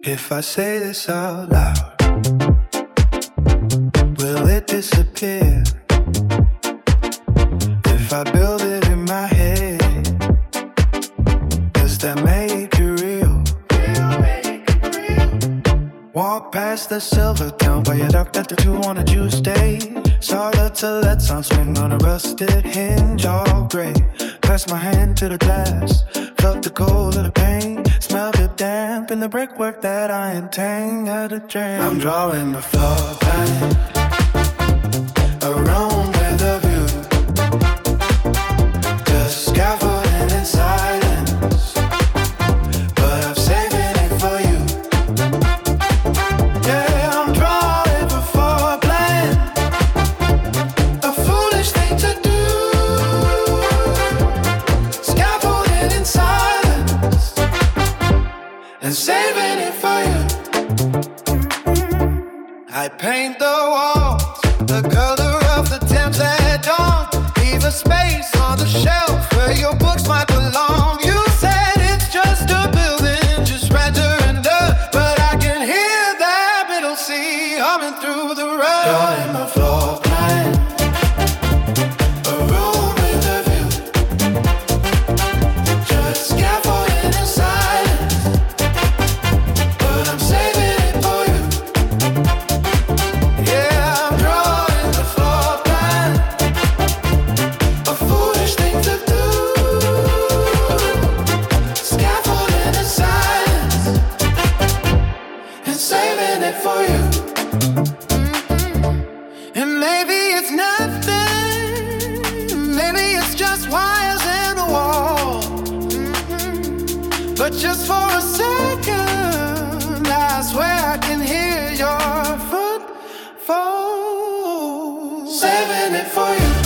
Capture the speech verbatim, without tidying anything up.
If I say this out loud, will it disappear? If I build it in my head, does that make it real? Walk past the silver town, buy a duck at the two on a Tuesday. Saw the Tourette swing on a rusted hinge, all grey. Pressed my hand to the glass, felt the cold of the pain. Smelled the damp in the brickwork that I intend at a drain. I'm drawing the floor plan, a room with a view, just scaffolding in silence, but I'm saving it for you. Yeah, I'm drawing the floor plan, a foolish thing to do, scaffolding in silence and saving it for you. I paint the walls the color of the Thames at dawn. Leave a space on the shelf where your books might belong. You said it's just a building, just render and dirt, but I can hear that middle C humming through the rug. Drawing my floor plan, a room with a view, just scaffolding in silence, but I'm saving it for you. Yeah, I'm drawing the floor plan, a foolish thing to do, scaffolding in silence and saving it for you. And maybe it's nothing, maybe it's just wires in the wall, but just for a second I swear I can hear your footfalls. Saving it for you.